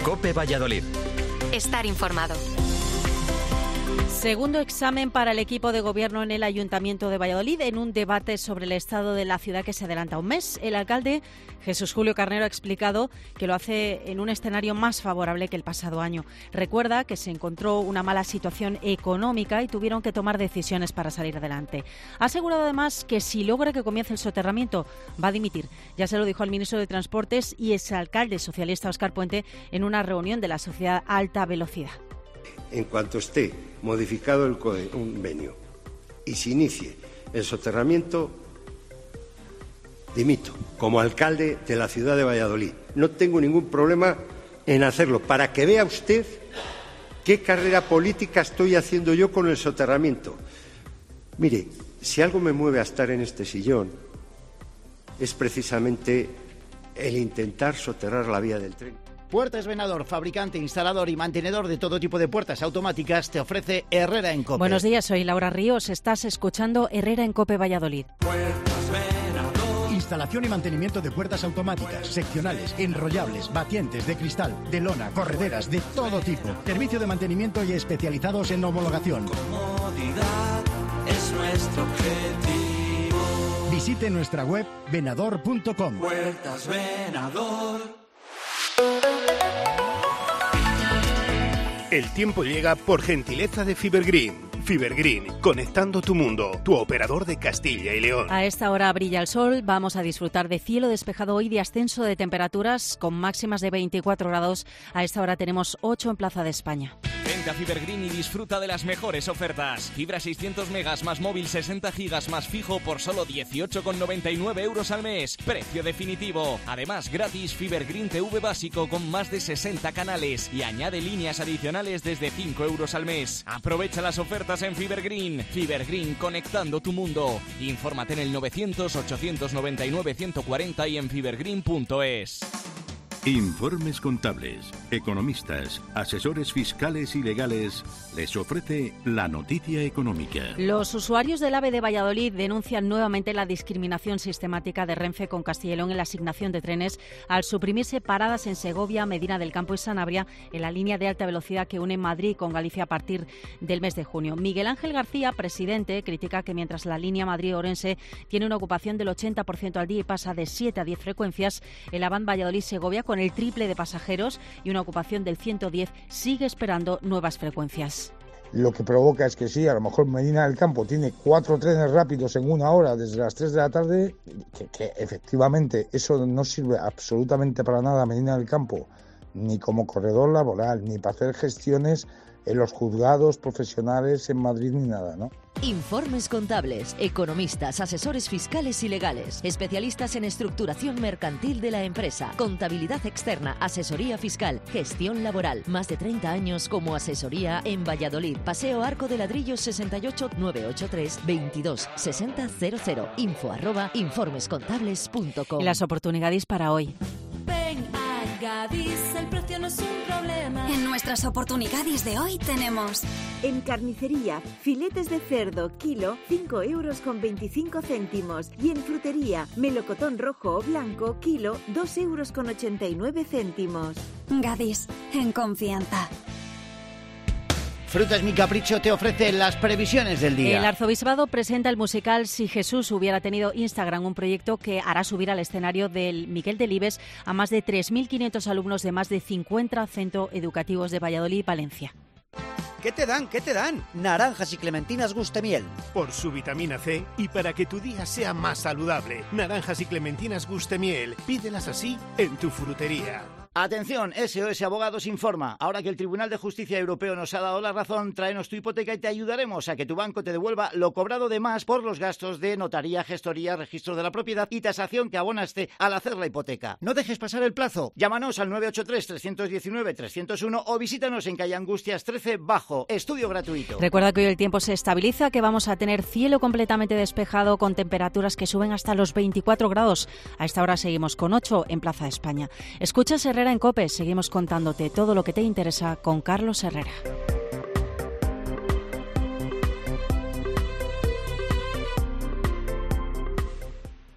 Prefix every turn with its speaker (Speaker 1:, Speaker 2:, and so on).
Speaker 1: COPE Valladolid.
Speaker 2: Estar informado.
Speaker 3: Segundo examen para el equipo de gobierno en el Ayuntamiento de Valladolid en un debate sobre el estado de la ciudad que se adelanta un mes. El alcalde Jesús Julio Carnero ha explicado que lo hace en un escenario más favorable que el pasado año. Recuerda que se encontró una mala situación económica y tuvieron que tomar decisiones para salir adelante. Ha asegurado además que si logra que comience el soterramiento va a dimitir. Ya se lo dijo al ministro de Transportes y exalcalde socialista Óscar Puente en una reunión de la Sociedad Alta Velocidad.
Speaker 4: En cuanto esté modificado el convenio y se inicie el soterramiento, dimito como alcalde de la ciudad de Valladolid. No tengo ningún problema en hacerlo, para que vea usted qué carrera política estoy haciendo yo con el soterramiento. Mire, si algo me mueve a estar en este sillón es precisamente el intentar soterrar la vía del tren.
Speaker 5: Puertas Venador, fabricante, instalador y mantenedor de todo tipo de puertas automáticas, te ofrece Herrera en COPE.
Speaker 3: Buenos días, soy Laura Ríos. Estás escuchando Herrera en COPE Valladolid.
Speaker 6: Instalación y mantenimiento de puertas automáticas, seccionales, enrollables, batientes, de cristal, de lona, correderas, de todo tipo. Servicio de mantenimiento y especializados en homologación.
Speaker 7: Comodidad es nuestro objetivo.
Speaker 6: Visite nuestra web venador.com.
Speaker 7: Puertas Venador.
Speaker 8: El tiempo llega por gentileza de Fibergreen. Fibergreen, conectando tu mundo, tu operador de Castilla y León.
Speaker 3: A esta hora brilla el sol, vamos a disfrutar de cielo despejado hoy, de ascenso de temperaturas con máximas de 24 grados. A esta hora tenemos 8 en Plaza de España.
Speaker 9: Vente a Fibergreen y disfruta de las mejores ofertas. Fibra 600 megas más móvil 60 gigas más fijo por solo 18,99 euros al mes. Precio definitivo. Además, gratis Fibergreen TV básico con más de 60 canales y añade líneas adicionales desde 5 euros al mes. Aprovecha las ofertas en Fibergreen. Fibergreen, conectando tu mundo. Infórmate en el 900-899-140 y en fibergreen.es.
Speaker 10: Informes Contables, economistas, asesores fiscales y legales les ofrece la noticia económica.
Speaker 3: Los usuarios del AVE de Valladolid denuncian nuevamente la discriminación sistemática de Renfe con Castilla y León en la asignación de trenes al suprimirse paradas en Segovia, Medina del Campo y Sanabria en la línea de alta velocidad que une Madrid con Galicia a partir del mes de junio. Miguel Ángel García, presidente, critica que mientras la línea Madrid-Orense tiene una ocupación del 80% al día y pasa de 7 a 10 frecuencias, el Avant Valladolid-Segovia con el triple de pasajeros y una ocupación del 110 sigue esperando nuevas frecuencias.
Speaker 11: Lo que provoca es que sí, a lo mejor Medina del Campo tiene 4 trenes rápidos en una hora desde las 3 de la tarde, que efectivamente eso no sirve absolutamente para nada a Medina del Campo, ni como corredor laboral, ni para hacer gestiones en los juzgados profesionales en Madrid ni nada, ¿no?
Speaker 12: Informes contables, economistas, asesores fiscales y legales, especialistas en estructuración mercantil de la empresa, contabilidad externa, asesoría fiscal, gestión laboral. Más de 30 años como asesoría en Valladolid. Paseo Arco de Ladrillos 68 983 22 60 00. info@informescontables.com.
Speaker 3: Las oportunidades para hoy.
Speaker 13: Gadis, el precio no es un problema.
Speaker 2: En nuestras oportunidades de hoy tenemos...
Speaker 14: En carnicería, filetes de cerdo, kilo, 5,25 €. Y en frutería, melocotón rojo o blanco, kilo, 2,89 €.
Speaker 2: Gadis, en confianza.
Speaker 5: Frutas Mi Capricho te ofrece las previsiones del día.
Speaker 3: El Arzobispado presenta el musical Si Jesús hubiera tenido Instagram, un proyecto que hará subir al escenario del Miguel Delibes a más de 3.500 alumnos de más de 50 centros educativos de Valladolid y Valencia.
Speaker 5: ¿Qué te dan? ¿Qué te dan? Naranjas y clementinas Gustemiel.
Speaker 8: Por su vitamina C y para que tu día sea más saludable. Naranjas y clementinas Gustemiel. Pídelas así en tu frutería.
Speaker 5: Atención, SOS Abogados informa. Ahora que el Tribunal de Justicia Europeo nos ha dado la razón, tráenos tu hipoteca y te ayudaremos a que tu banco te devuelva lo cobrado de más por los gastos de notaría, gestoría, registro de la propiedad y tasación que abonaste al hacer la hipoteca. No dejes pasar el plazo. Llámanos al 983-319-301 o visítanos en calle Angustias 13 Bajo. Estudio gratuito.
Speaker 3: Recuerda que hoy el tiempo se estabiliza, que vamos a tener cielo completamente despejado con temperaturas que suben hasta los 24 grados. A esta hora seguimos con 8 en Plaza de España. Escuchas Herrera en COPE, seguimos contándote todo lo que te interesa con Carlos Herrera.